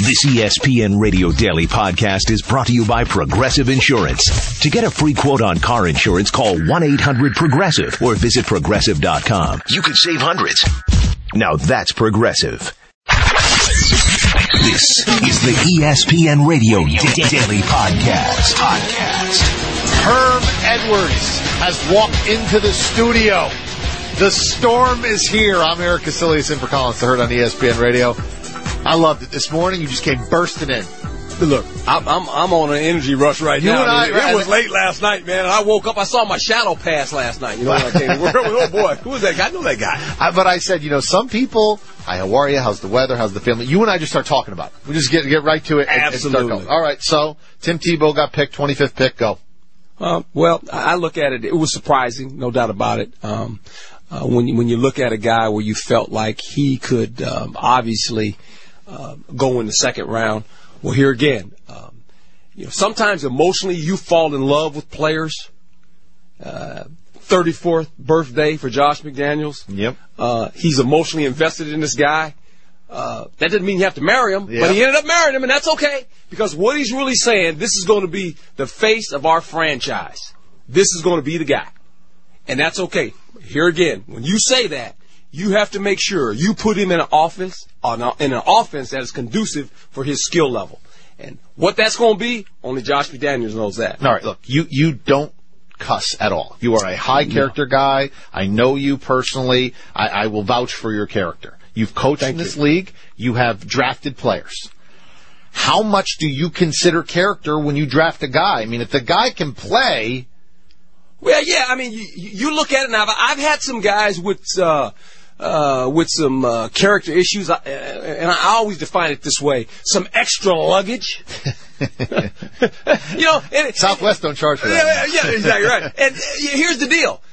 This ESPN Radio Daily podcast is brought to you by Progressive Insurance. To get a free quote on car insurance, call 1-800-PROGRESSIVE or visit Progressive.com. You could save hundreds. Now that's Progressive. This is the ESPN Radio Daily Podcast. Herm Edwards has walked into the studio. The storm is here. I'm Eric Casillas in for Collins to Hurt on ESPN Radio. I loved it this morning. You just came bursting in. Look, I'm on an energy rush right now. It was late last night, man. I woke up. I saw my shadow pass last night. You know what I came? Oh boy, who was that guy? I know that guy. But I said, some people. Hi, how are you? How's the weather? How's the family? You and I just start talking about it. We just get right to it. Absolutely. And start going. All right. So Tim Tebow got picked, 25th pick. Go. Well, I look at it. It was surprising, no doubt about it. When you look at a guy where you felt like he could obviously go in the second round. Well, here again, sometimes emotionally you fall in love with players. 34th birthday for Josh McDaniels. Yep. He's emotionally invested in this guy. That doesn't mean you have to marry him, but he ended up marrying him, and that's okay. Because what he's really saying, this is going to be the face of our franchise. This is going to be the guy. And that's okay. Here again, when you say that, you have to make sure you put him in an offense that is conducive for his skill level. And what that's going to be, only Josh McDaniels knows that. All right, look, you don't cuss at all. You are a high character guy. I know you personally. I will vouch for your character. You've coached in this league. You have drafted players. How much do you consider character when you draft a guy? I mean, if the guy can play... Well, yeah, I mean, you look at it now. I've had some guys with some character issues, and I always define it this way: some extra luggage. Southwest don't charge for that. Yeah, exactly right. And here's the deal: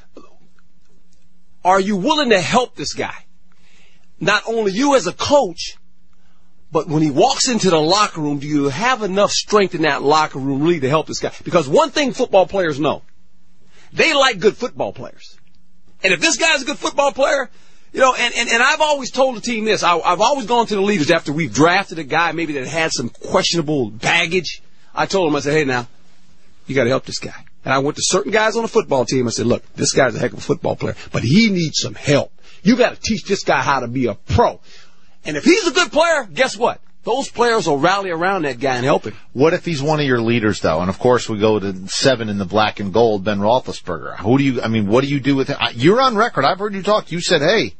are you willing to help this guy? Not only you as a coach, but when he walks into the locker room, do you have enough strength in that locker room really to help this guy? Because one thing football players know. They like good football players. And if this guy's a good football player, and I've always told the team this. I've always gone to the leaders after we've drafted a guy maybe that had some questionable baggage. I told them, I said, hey, now, you got to help this guy. And I went to certain guys on the football team. I said, look, this guy's a heck of a football player, but he needs some help. You got to teach this guy how to be a pro. And if he's a good player, guess what? Those players will rally around that guy and help him. What if he's one of your leaders, though? And, of course, we go to 7 in the black and gold, Ben Roethlisberger. What do you do with him? You're on record. I've heard you talk. You said, hey,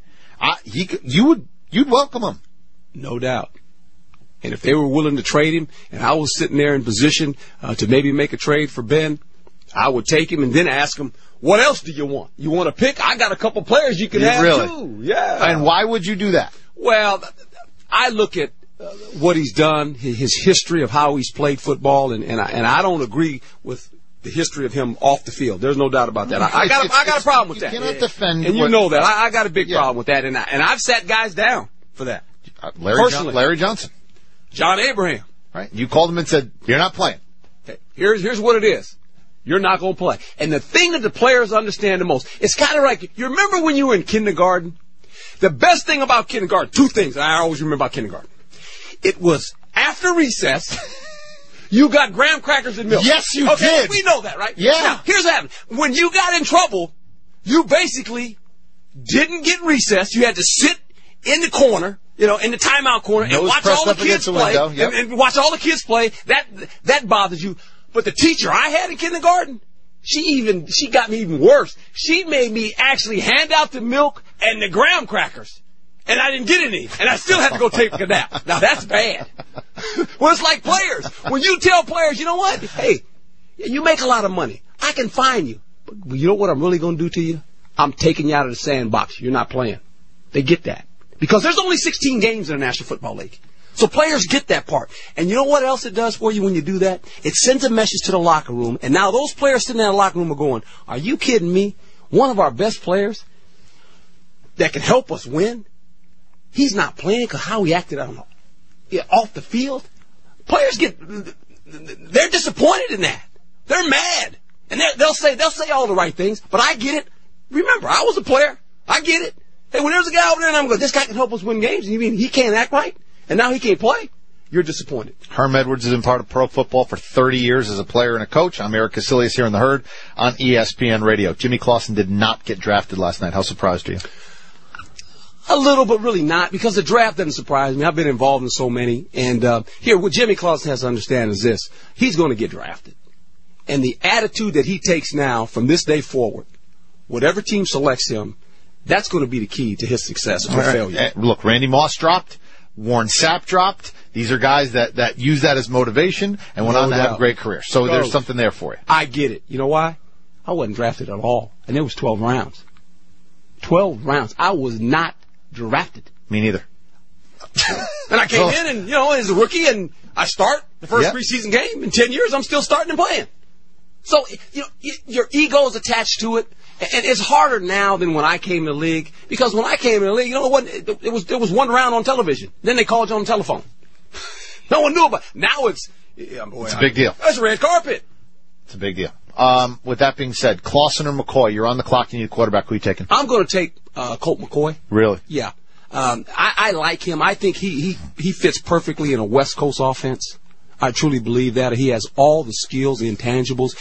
you'd welcome him. No doubt. And if they were willing to trade him, and I was sitting there in position to maybe make a trade for Ben, I would take him and then ask him, what else do you want? You want to pick? I got a couple players you can have, too. Yeah. And why would you do that? Well, I look at what he's done, his history of how he's played football, and I don't agree with the history of him off the field. There's no doubt about that. I got a problem with that. You cannot defend, and you know that. I got a big problem with that, and I've sat guys down for that. Larry Johnson, John Abraham, right? You called him and said you're not playing. Okay. Here's what it is. You're not going to play. And the thing that the players understand the most, it's kind of like, you remember when you were in kindergarten? The best thing about kindergarten, two things I always remember about kindergarten. It was after recess, you got graham crackers and milk. Yes, you did. We know that, right? Yeah. Now, here's what happened. When you got in trouble, you basically didn't get recess. You had to sit in the corner, in the timeout corner, and watch all the kids play. And watch all the kids play. That bothers you. But the teacher I had in kindergarten, she got me even worse. She made me actually hand out the milk and the graham crackers. And I didn't get any. And I still had to go take a nap. Now, that's bad. Well, it's like players. When you tell players, you know what? Hey, you make a lot of money. I can fine you. But you know what I'm really going to do to you? I'm taking you out of the sandbox. You're not playing. They get that. Because there's only 16 games in the National Football League. So players get that part. And you know what else it does for you when you do that? It sends a message to the locker room. And now those players sitting in the locker room are going, are you kidding me? One of our best players that can help us win, he's not playing because how he acted off the field. Players they're disappointed in that. They're mad. And they'll say all the right things, but I get it. Remember, I was a player. I get it. Hey, when there's a guy over there and I'm going, this guy can help us win games, and you mean he can't act right? And now he can't play? you're disappointed. Herm Edwards has been part of pro football for 30 years as a player and a coach. I'm Eric Casillas here in the Herd on ESPN Radio. Jimmy Clausen did not get drafted last night. How surprised are you? A little, but really not, because the draft doesn't surprise me. I've been involved in so many. And here, what Jimmy Clausen has to understand is this. He's going to get drafted. And the attitude that he takes now from this day forward, whatever team selects him, that's going to be the key to his success or failure. Look, Randy Moss dropped. Warren Sapp dropped. These are guys that use that as motivation and went on to have great careers. So there's something there for you. I get it. You know why? I wasn't drafted at all. And it was 12 rounds. 12 rounds. I was not drafted. Me neither. And I came in and, as a rookie, and I start the first preseason game. In 10 years, I'm still starting and playing. So, your ego is attached to it. And it's harder now than when I came in the league, because when I came in the league, it was one round on television. Then they called you on the telephone. No one knew about it. Now it's a big deal. It's a red carpet. It's a big deal. With that being said, Clausen or McCoy, you're on the clock. You need a quarterback. Who are you taking? I'm going to take Colt McCoy. Really? Yeah. I like him. I think he fits perfectly in a West Coast offense. I truly believe that. He has all the skills, the intangibles.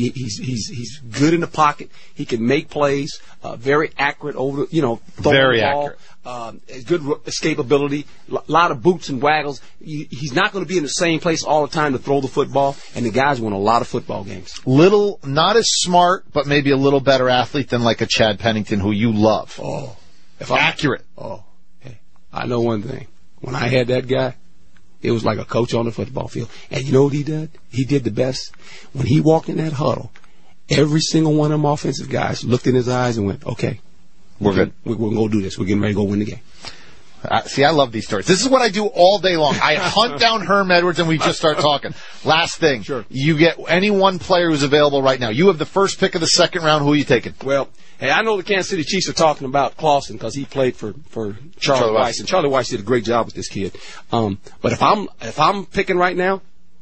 He's good in the pocket. He can make plays, very accurate over, very accurate. Good escapability, a lot of boots and waggles. He's not going to be in the same place all the time to throw the football, and the guys win a lot of football games. Not as smart, but maybe a little better athlete than like a Chad Pennington, who you love. Oh. Accurate. Hey, I know one thing. When I had that guy, it was like a coach on the football field. And you know what he did? He did the best. When he walked in that huddle, every single one of them offensive guys looked in his eyes and went, okay, we're good. We're going to go do this. We're getting ready to go win the game. See, I love these stories. This is what I do all day long. I hunt down Herm Edwards and we just start talking. Last thing. Sure. You get any one player who's available right now. You have the first pick of the second round. Who are you taking? Well, hey, I know the Kansas City Chiefs are talking about Clausen because he played for Charlie Weiss, and Charlie Weiss did a great job with this kid. But if I'm picking right now,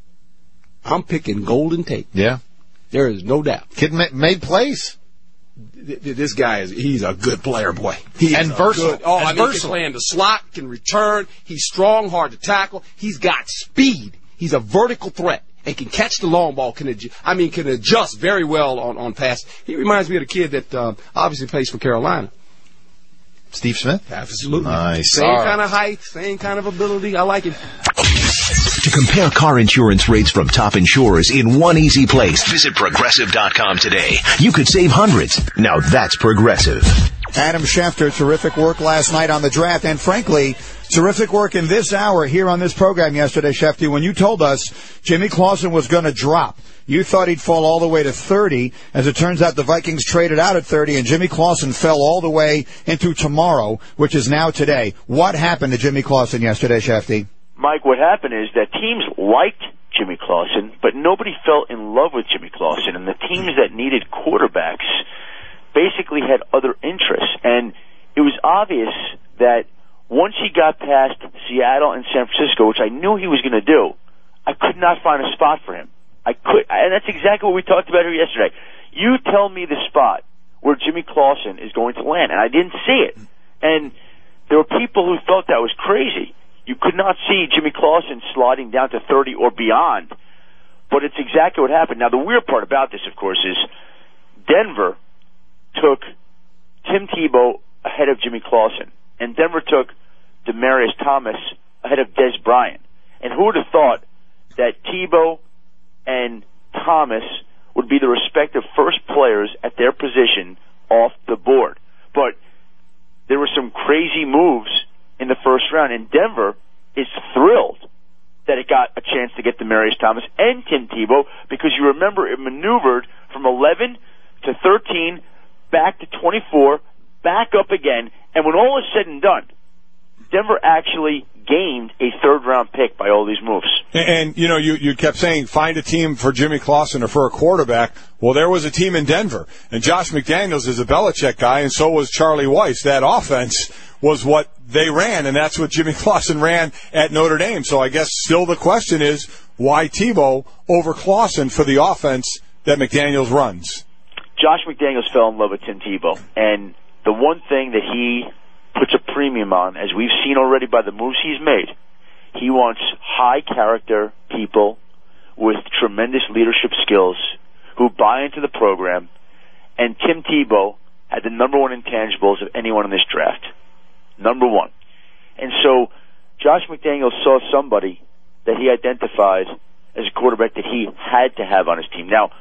I'm picking Golden Tate. Yeah. There is no doubt. Kid made plays. This guy he's a good player, boy. And versatile. He can play in the slot, can return. He's strong, hard to tackle. He's got speed. He's a vertical threat and can catch the long ball. Can adjust very well on pass. He reminds me of the kid that obviously plays for Carolina. Steve Smith? Absolutely. Nice. Same kind of height, same kind of ability. I like him. To compare car insurance rates from top insurers in one easy place, visit Progressive.com today. You could save hundreds. Now that's Progressive. Adam Schefter, terrific work last night on the draft, and frankly, terrific work in this hour here on this program yesterday, Schefter, when you told us Jimmy Clausen was going to drop. You thought he'd fall all the way to 30. As it turns out, the Vikings traded out at 30, and Jimmy Clausen fell all the way into tomorrow, which is now today. What happened to Jimmy Clausen yesterday, Schefter? Mike, what happened is that teams liked Jimmy Clausen, but nobody fell in love with Jimmy Clausen, and the teams that needed quarterbacks basically had other interests. And it was obvious that once he got past Seattle and San Francisco, which I knew he was going to do, I could not find a spot for him. And that's exactly what we talked about here yesterday. You tell me the spot where Jimmy Clausen is going to land, and I didn't see it. And there were people who thought that was crazy. You could not see Jimmy Clausen sliding down to 30 or beyond, but it's exactly what happened. Now, the weird part about this, of course, is Denver took Tim Tebow ahead of Jimmy Clausen, and Denver took Demaryius Thomas ahead of Des Bryant. And who would have thought that Tebow and Thomas would be the respective first players at their position off the board? But there were some crazy moves in the first round, and Denver is thrilled that it got a chance to get Demaryius Thomas and Tim Tebow, because you remember it maneuvered from 11 to 13, back to 24, back up again, and when all is said and done, Denver actually gained a third-round pick by all these moves. And you kept saying, find a team for Jimmy Clausen or for a quarterback. Well, there was a team in Denver, and Josh McDaniels is a Belichick guy, and so was Charlie Weiss. That offense was what they ran, and that's what Jimmy Clausen ran at Notre Dame. So I guess still the question is, why Tebow over Clausen for the offense that McDaniels runs? Josh McDaniels fell in love with Tim Tebow, and the one thing that he puts a premium on, as we've seen already by the moves he's made, he wants high-character people with tremendous leadership skills who buy into the program, and Tim Tebow had the number one intangibles of anyone in this draft. Number one. And so Josh McDaniels saw somebody that he identified as a quarterback that he had to have on his team. Now,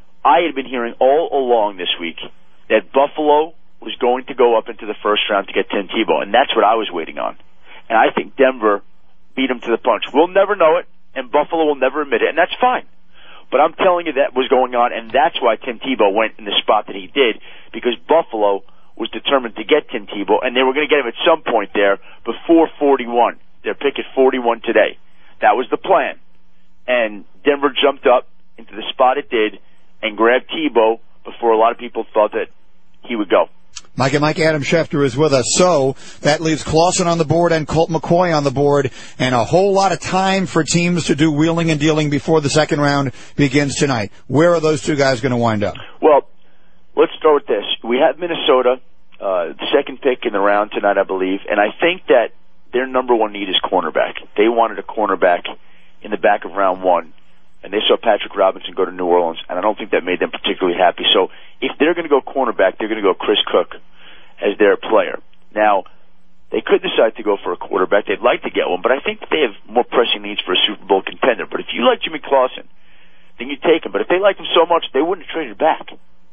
I had been hearing all along this week that Buffalo was going to go up into the first round to get Tim Tebow, and that's what I was waiting on. And I think Denver beat him to the punch. We'll never know it, and Buffalo will never admit it, and that's fine. But I'm telling you that was going on, and that's why Tim Tebow went in the spot that he did, because Buffalo was determined to get Tim Tebow, and they were going to get him at some point there before 41. Their pick at 41 today. That was the plan. And Denver jumped up into the spot it did and grabbed Tebow before a lot of people thought that he would go. Mike Adam Schefter is with us. So that leaves Clausen on the board and Colt McCoy on the board, and a whole lot of time for teams to do wheeling and dealing before the second round begins tonight. Where are those two guys going to wind up? Well, let's start with this. We have Minnesota, the second pick in the round tonight, I believe, and I think that their number one need is cornerback. They wanted a cornerback in the back of round one, and they saw Patrick Robinson go to New Orleans, and I don't think that made them particularly happy. So if they're going to go cornerback, they're going to go Chris Cook as their player. Now, they could decide to go for a quarterback. They'd like to get one, but I think they have more pressing needs for a Super Bowl contender. But if you like Jimmy Clausen, then you take him. But if they liked him so much, they wouldn't have traded back.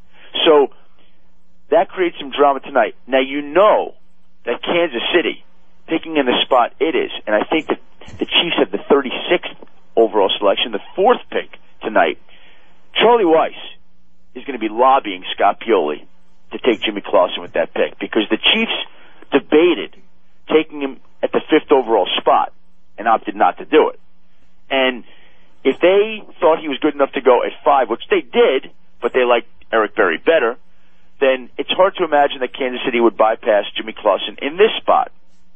So that creates some drama tonight. Now, you know that Kansas City, picking in the spot it is, and I think that the Chiefs have the 36th overall selection, the fourth pick tonight. Charlie Weiss is going to be lobbying Scott Pioli to take Jimmy Clausen with that pick, because the Chiefs debated taking him at the fifth overall spot and opted not to do it. And if they thought he was good enough to go at 5, which they did, but they liked Eric Berry better, then it's hard to imagine that Kansas City would bypass Jimmy Clausen in this spot.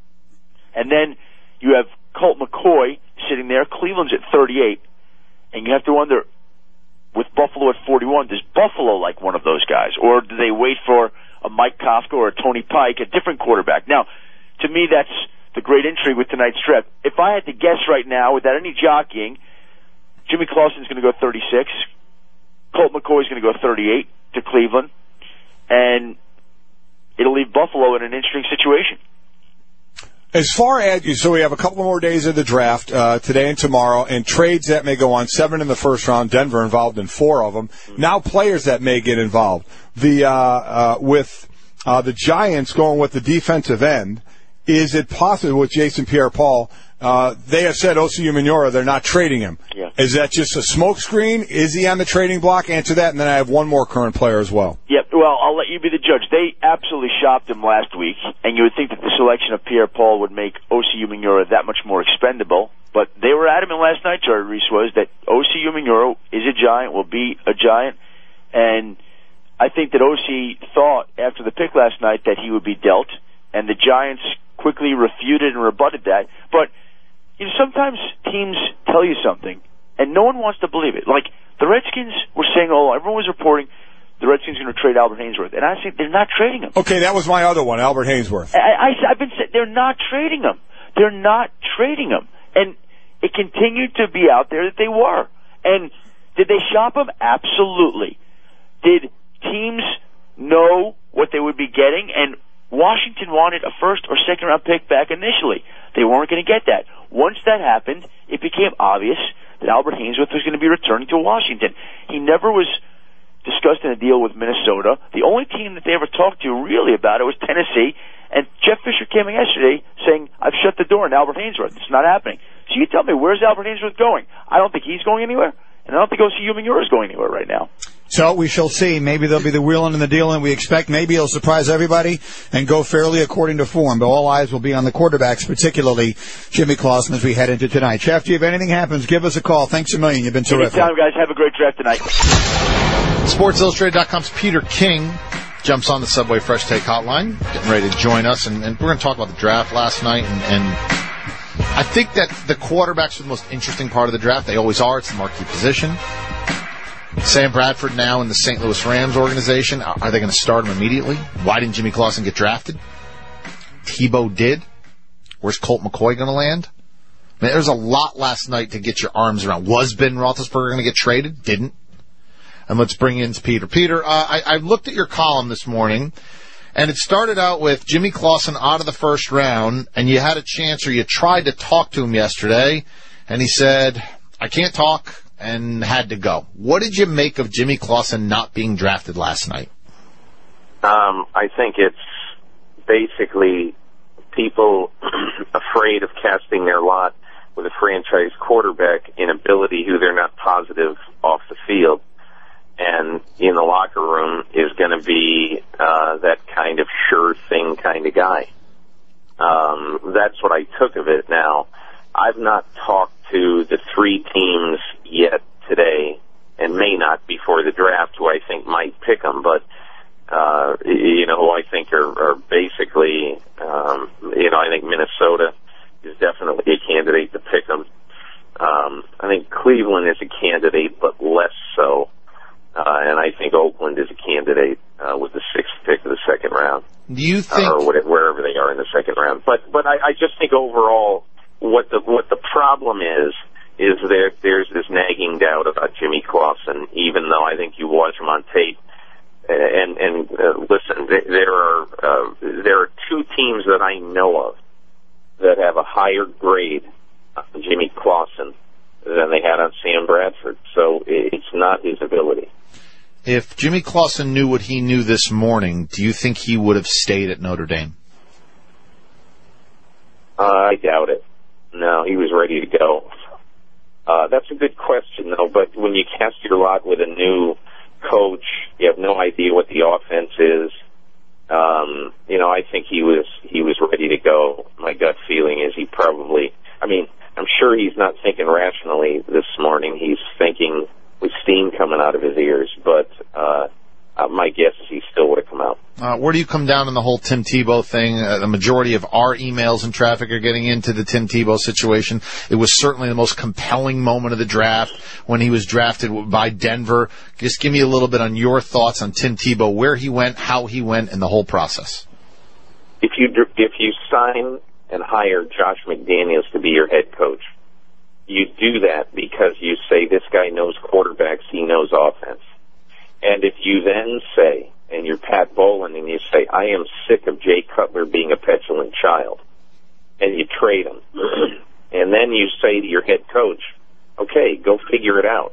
And then you have Colt McCoy sitting there. Cleveland's at 38. And you have to wonder, with Buffalo at 41, does Buffalo like one of those guys? Or do they wait for a Mike Kafka or a Tony Pike, a different quarterback? Now, to me, that's the great intrigue with tonight's draft. If I had to guess right now, without any jockeying, Jimmy Clausen's going to go 36. Colt McCoy's going to go 38 to Cleveland. And it'll leave Buffalo in an interesting situation. As far as, so we have a couple more days of the draft, today and tomorrow, and trades that may go on, 7 in the first round, Denver involved in 4 of them. Now players that may get involved. With the Giants going with the defensive end, is it possible with Jason Pierre-Paul, they have said Osi Umenyiora, they're not trading him. Yeah. Is that just a smokescreen? Is he on the trading block? Answer that, and then I have one more current player as well. Yep, well, I'll let you be the judge. They absolutely shopped him last week, and you would think that the selection of Pierre-Paul would make Osi Umenyiora that much more expendable, but they were adamant last night, Jerry Reese was, that Osi Umenyiora is a Giant, will be a Giant, and I think that Osi thought after the pick last night that he would be dealt, and the Giants quickly refuted and rebutted that, but you know, sometimes teams tell you something, and no one wants to believe it. Like, the Redskins were saying, everyone was reporting the Redskins are going to trade Albert Haynesworth, and I say they're not trading him. Okay, that was my other one, Albert Haynesworth. I've been saying they're not trading him. They're not trading him. And it continued to be out there that they were. And did they shop him? Absolutely. Did teams know what they would be getting? And Washington wanted a first or second round pick back initially. They weren't going to get that. Once that happened, it became obvious that Albert Haynesworth was going to be returning to Washington. He never was discussed in a deal with Minnesota. The only team that they ever talked to really about it was Tennessee. And Jeff Fisher came in yesterday saying, I've shut the door on Albert Haynesworth. It's not happening. So you tell me, where's Albert Haynesworth going? I don't think he's going anywhere. And I don't think Osi Umenyiora is going anywhere right now. So we shall see. Maybe there'll be the wheeling and the dealing. We expect maybe he'll surprise everybody and go fairly according to form. But all eyes will be on the quarterbacks, particularly Jimmy Clausen, as we head into tonight. Shefty, if anything happens, give us a call. Thanks a million. You've been terrific. Anytime, guys. Have a great draft tonight. SportsIllustrated.com's Peter King jumps on the Subway Fresh Take hotline, getting ready to join us. And we're going to talk about the draft last night. And I think that the quarterbacks are the most interesting part of the draft. They always are. It's the marquee position. Sam Bradford now in the St. Louis Rams organization. Are they going to start him immediately? Why didn't Jimmy Clausen get drafted? Tebow did. Where's Colt McCoy going to land? I mean, there's a lot last night to get your arms around. Was Ben Roethlisberger going to get traded? Didn't. And let's bring in Peter. Peter, I looked at your column this morning, and it started out with Jimmy Clausen out of the first round, and you had a chance, or you tried to talk to him yesterday, and he said, I can't talk, and had to go. What did you make of Jimmy Clausen not being drafted last night? I think it's basically people afraid of casting their lot with a franchise quarterback in ability who they're not positive off the field. And in the locker room is going to be that kind of sure thing kind of guy. That's what I took of it. Now, I've not talked to the 3 teams yet today, and may not before the draft, who I think might pick them, but who I think are basically, I think Minnesota is definitely a candidate to pick them. I think Cleveland is a candidate, but less so. And I think Oakland is a candidate with the 6th pick of the second round. Do you think, or wherever they are in the second round? But I just think overall, what the problem is there's this nagging doubt about Jimmy Clausen, even though I think you watch him on tape. And listen, there are 2 teams that I know of that have a higher grade on Jimmy Clausen than they had on Sam Bradford. So it's not his ability. If Jimmy Clausen knew what he knew this morning, do you think he would have stayed at Notre Dame? I doubt it. No, he was ready to go. That's a good question, though. But when you cast your lot with a new coach, you have no idea what the offense is. I think he was ready to go. My gut feeling is he probably, I'm sure he's not thinking rationally this morning. He's thinking with steam coming out of his ears, but my guess is he still would have come out. Where do you come down on the whole Tim Tebow thing? The majority of our emails and traffic are getting into the Tim Tebow situation. It was certainly the most compelling moment of the draft when he was drafted by Denver. Just give me a little bit on your thoughts on Tim Tebow, where he went, how he went, and the whole process. If you sign and hire Josh McDaniels to be your head coach, you do that because you say this guy knows quarterbacks, he knows offense. And if you then say, and you're Pat Bowlen, and you say, I am sick of Jay Cutler being a petulant child, and you trade him, and then you say to your head coach, okay, go figure it out.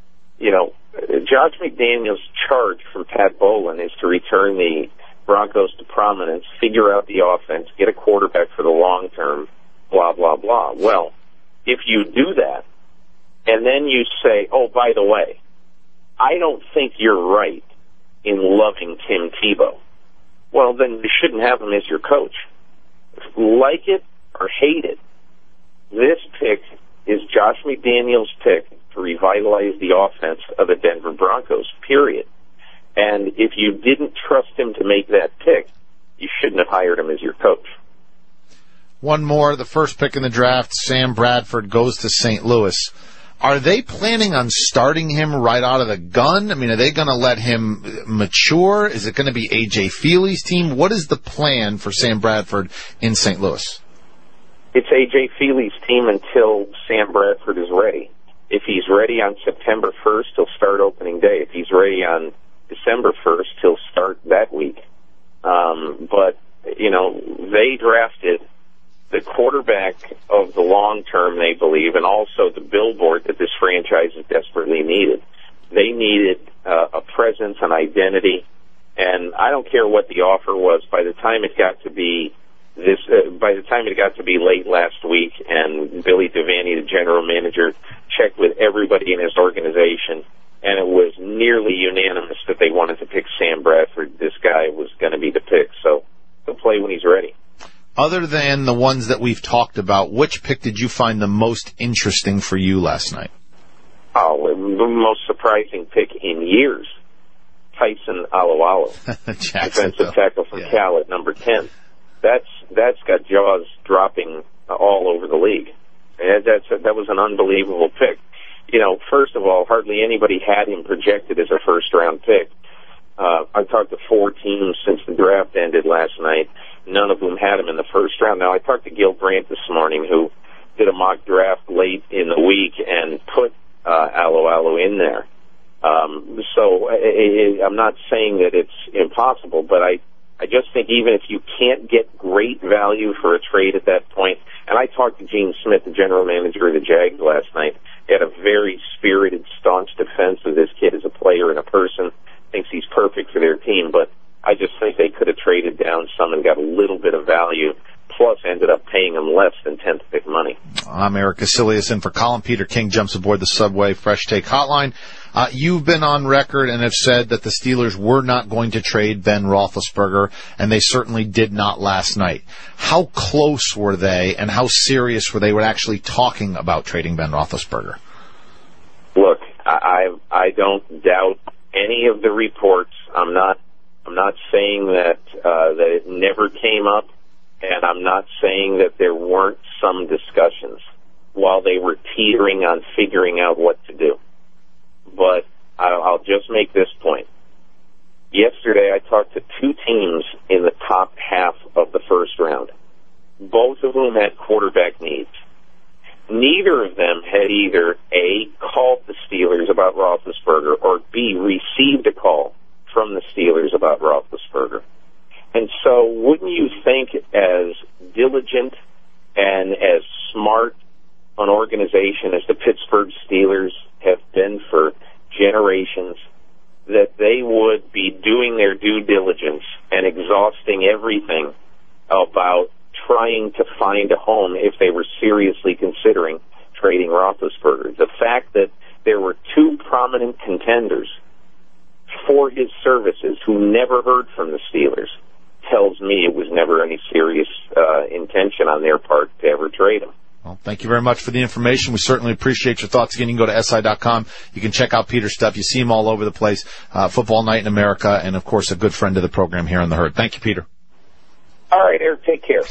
Josh McDaniels' charge from Pat Bowlen is to return the Broncos to prominence, figure out the offense, get a quarterback for the long term, blah, blah, blah. Well, if you do that, and then you say, oh, by the way, I don't think you're right in loving Tim Tebow, well, then you shouldn't have him as your coach. Like it or hate it, this pick is Josh McDaniels' pick to revitalize the offense of the Denver Broncos, period. And if you didn't trust him to make that pick, you shouldn't have hired him as your coach. One more, the first pick in the draft, Sam Bradford goes to St. Louis. Are they planning on starting him right out of the gun? Are they going to let him mature? Is it going to be A.J. Feely's team? What is the plan for Sam Bradford in St. Louis? It's A.J. Feely's team until Sam Bradford is ready. If he's ready on September 1st, he'll start opening day. If he's ready on December 1st, he'll start that week. But they drafted the quarterback of the long term, they believe, and also the billboard that this franchise desperately needed. They needed a presence, an identity, and I don't care what the offer was. By the time it got to be late last week, and Billy Devaney, the general manager, checked with everybody in his organization, and it was nearly unanimous that they wanted to pick Sam Bradford. This guy was going to be the pick, so he'll play when he's ready. Other than the ones that we've talked about, which pick did you find the most interesting for you last night? Oh, the most surprising pick in years, Tyson Alualu, defensive tackle from Cal at number 10. That's got jaws dropping all over the league. That was an unbelievable pick. First of all, hardly anybody had him projected as a first-round pick. I talked to 4 teams since the draft ended last night, none of whom had him in the first round. Now, I talked to Gil Brandt this morning, who did a mock draft late in the week and put Alu in there. So I'm not saying that it's impossible, but I just think even if you can't get great value for a trade at that point, and I talked to Gene Smith, the general manager of the Jags last night. He had a very spirited, staunch defense of this kid as a player and a person, thinks he's perfect for their team, but I just think they could have traded down some and got a little bit of value, plus ended up paying him less than 10th pick money. I'm Eric Casilius in for Colin. Peter King jumps aboard the Subway Fresh Take Hotline. You've been on record and have said that the Steelers were not going to trade Ben Roethlisberger, and they certainly did not last night. How close were they, and how serious were they with actually talking about trading Ben Roethlisberger? Look, I don't doubt any of the reports. I'm not saying that it never came up, and I'm not saying that there weren't some discussions while they were teetering on figuring out what to do. But I'll just make this point. Yesterday I talked to two teams in the top half of the first round, both of whom had quarterback needs. Neither of them had either A, called the Steelers about Roethlisberger, or B, received a call from the Steelers about Roethlisberger. And so wouldn't you think, as diligent and as smart an organization as the Pittsburgh Steelers have been for generations, that they would be doing their due diligence and exhausting everything about trying to find a home if they were seriously considering trading Roethlisberger? The fact that there were two prominent contenders for his services who never heard from the Steelers tells me it was never any serious intention on their part to ever trade him. Well, thank you very much for the information. We certainly appreciate your thoughts. Again, you can go to SI.com. You can check out Peter's stuff. You see him all over the place. Football Night in America, and, of course, a good friend of the program here on The Herd. Thank you, Peter. All right, Eric, take care.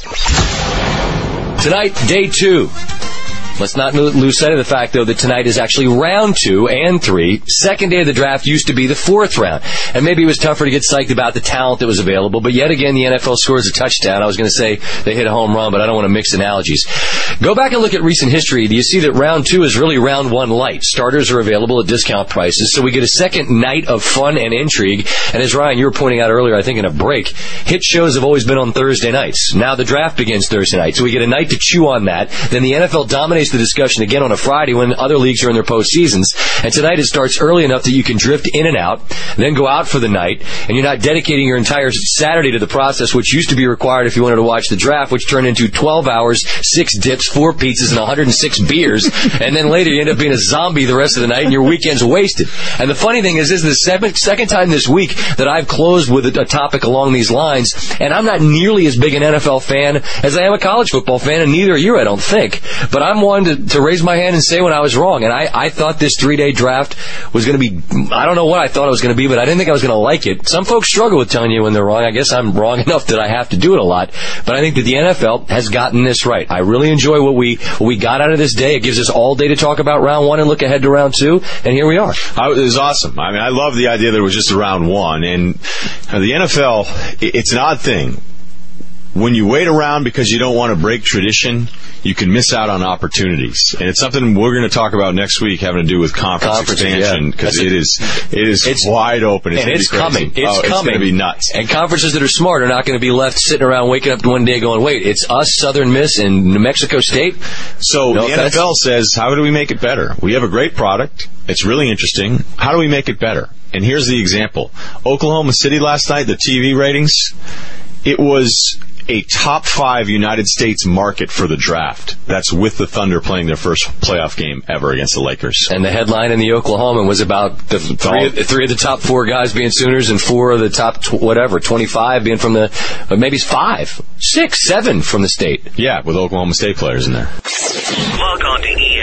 Tonight, day 2. Let's not lose sight of the fact, though, that tonight is actually round 2 and 3. Second day of the draft used to be the 4th round. And maybe it was tougher to get psyched about the talent that was available, but yet again, the NFL scores a touchdown. I was going to say they hit a home run, but I don't want to mix analogies. Go back and look at recent history. Do you see that round 2 is really round 1 light? Starters are available at discount prices, so we get a second night of fun and intrigue. And as Ryan, you were pointing out earlier, I think in a break, hit shows have always been on Thursday nights. Now the draft begins Thursday night, so we get a night to chew on that. Then the NFL dominates the discussion again on a Friday when other leagues are in their postseasons. And tonight it starts early enough that you can drift in and out, then go out for the night, and you're not dedicating your entire Saturday to the process, which used to be required if you wanted to watch the draft, which turned into 12 hours, 6 dips, 4 pizzas, and 106 beers. And then later you end up being a zombie the rest of the night, and your weekend's wasted. And the funny thing is, this is the second time this week that I've closed with a topic along these lines, and I'm not nearly as big an NFL fan as I am a college football fan, and neither are you, I don't think. But I'm one to raise my hand and say when I was wrong. And I thought this 3-day draft was going to be, I don't know what I thought it was going to be, but I didn't think I was going to like it. Some folks struggle with telling you when they're wrong. I guess I'm wrong enough that I have to do it a lot. But I think that the NFL has gotten this right. I really enjoy what we got out of this day. It gives us all day to talk about round 1 and look ahead to round 2. And here we are. It was awesome. I mean, I love the idea that it was just a round 1. And the NFL, it's an odd thing. When you wait around because you don't want to break tradition, you can miss out on opportunities. And it's something we're going to talk about next week having to do with conference expansion, because it's wide open. It's coming. It's going to be nuts. And conferences that are smart are not going to be left sitting around waking up one day going, wait, it's us, Southern Miss, and New Mexico State? So the NFL says, how do we make it better? We have a great product. It's really interesting. How do we make it better? And here's the example. Oklahoma City last night, the TV ratings, it was a top 5 United States market for the draft. That's with the Thunder playing their first playoff game ever against the Lakers. And the headline in the Oklahoman was about the three of the top 4 guys being Sooners and 4 of the top 25 being from maybe 5, 6, 7 from the state. Yeah, with Oklahoma State players in there. Log on to